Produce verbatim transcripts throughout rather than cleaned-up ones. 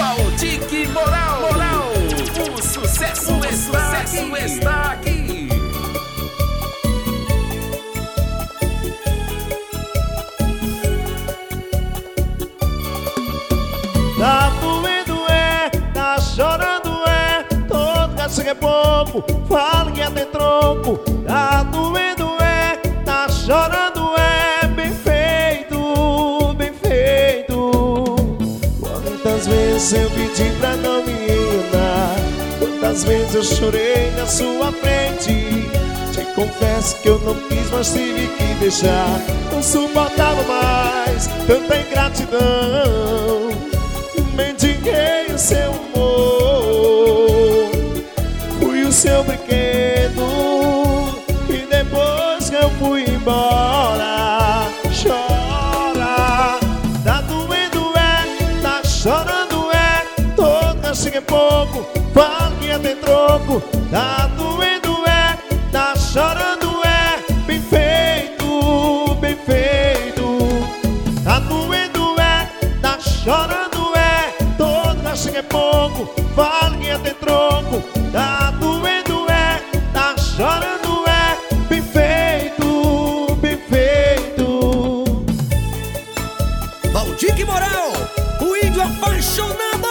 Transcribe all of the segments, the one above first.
Valdir Moral, Moral, o sucesso, o está, sucesso aqui. está aqui. Tá doendo é, tá chorando é, todo gasto que é pouco, fala que até tronco. Tá doendo é, tá chorando é, bem feito, bem feito. Quantas vezes eu pedi pra não me enganar, quantas vezes eu chorei na sua frente. Te confesso que eu não quis, mas tive que deixar. Não suportava mais tanta ingratidão. Mendiguei o seu amor, fui o seu brinquedo, e depois que eu fui embora, chora. Tá doendo é, tá chorando é, todo castigo é pouco, fala que até troco. Tá doendo é, tá chorando é, bem feito, bem feito. Tá doendo é, tá chorando é pouco, fala que até troco. Tá doendo é, tá chorando é, bem feito, bem feito. Valdir Moral, o índio apaixonado.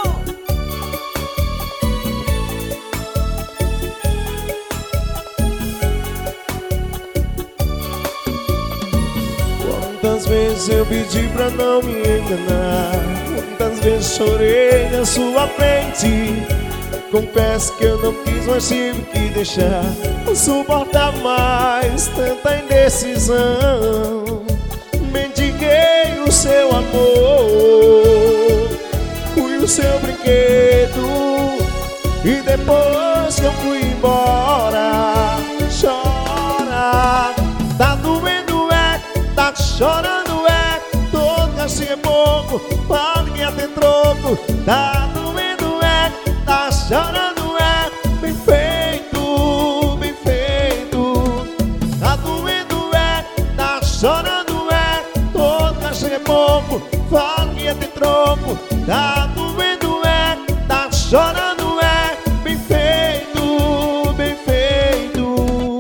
Quantas vezes eu pedi pra não me enganar, quantas vezes chorei na sua frente. Confesso que eu não quis, mas tive que deixar. Não suportava mais tanta indecisão. Mendiguei o seu amor, fui o seu brinquedo, e depois que eu fui embora, chora. Tá doendo é, tá chorando é, todo castigo é pouco, fala que até troco. Tá doendo é, tá chorando é, bem feito, bem feito. Tá doendo é, tá chorando é, todo castigo é pouco, fala que até troco. Tá doendo é, tá chorando é, bem feito, bem feito.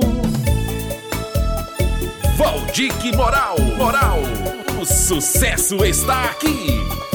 Valdir Moral, Moral, o sucesso está aqui.